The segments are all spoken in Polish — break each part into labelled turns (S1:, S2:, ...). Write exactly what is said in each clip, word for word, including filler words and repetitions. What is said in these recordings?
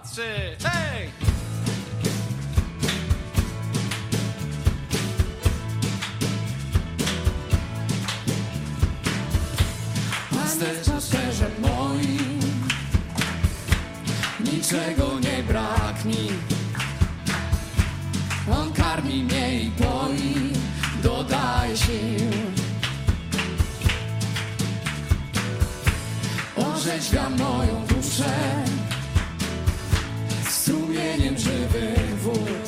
S1: trzy, hej!
S2: Pasterzem moim niczego nie braknie. On karmi mnie i poi, dodaje sił. Orzeźwia moją duszę strumieniem żywych wód.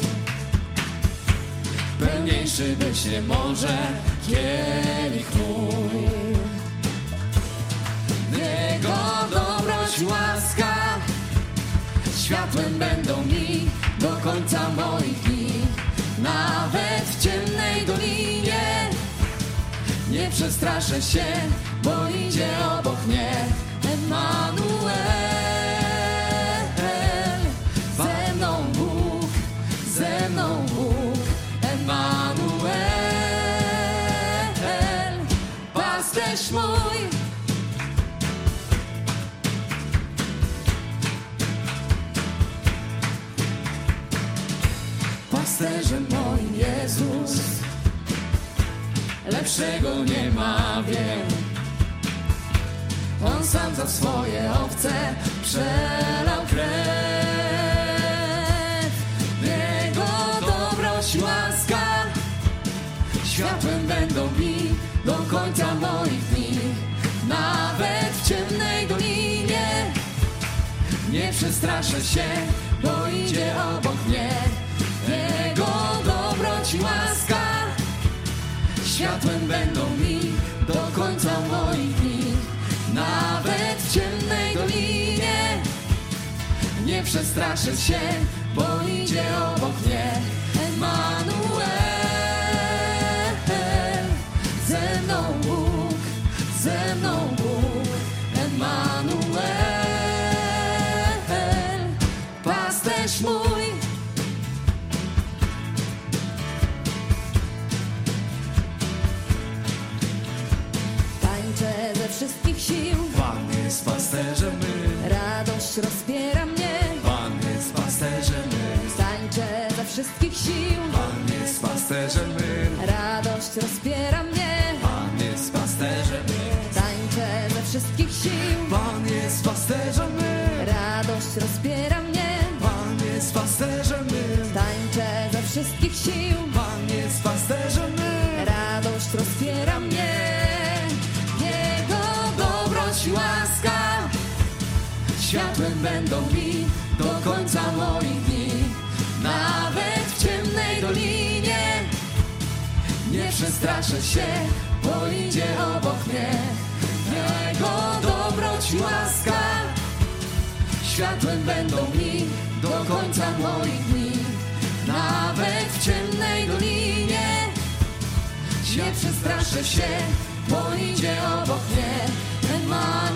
S2: Pełniejszy być nie może kielich mój. Jego dobroć, łaska światłem będą mi do końca moich dni. Nawet w ciemnej dolinie nie przestraszę się, bo idzie obok mnie Emanuel. Ze mną Bóg, ze mną Bóg, Emanuel. Pasterz mój. Pasterzem moim Jezus, lepszego nie ma, wiem. On sam za swoje owce przelał krew. Jego dobroć, łaska światłem będą mi do końca moich dni. Nawet w ciemnej dolinie nie przestraszę się, bo idzie obok mnie. Jego dobroć i łaska światłem będą mi do końca moich dni. Nawet w ciemnej dolinie nie przestraszę się, bo idzie obok mnie Emanuel. Ze mną Bóg, ze mną Bóg, Emanuel. Pasterz mój. Ze wszystkich sił
S3: Pan jest pasterzem my.
S2: Radość rozpiera mnie.
S3: Pan jest pasterzem my.
S2: Tańczę ze wszystkich sił.
S3: Pan jest pasterzem my.
S2: Radość rozpiera mnie.
S3: Pan jest pasterzem my.
S2: Tańczę ze wszystkich sił.
S3: Pan jest pasterzem my.
S2: Radość rozpiera mnie.
S3: Pan jest pasterzem my.
S2: Tańczę ze wszystkich sił.
S3: Pan jest pasterzem my.
S2: Radość rozpiera mnie. Łaska światłem będą mi do końca moich dni. Nawet w ciemnej dolinie nie przestraszę się, bo idzie obok mnie. Jego dobroć i łaska światłem będą mi do końca moich dni. Nawet w ciemnej dolinie nie przestraszę się, bo idzie obok mnie Emanuel.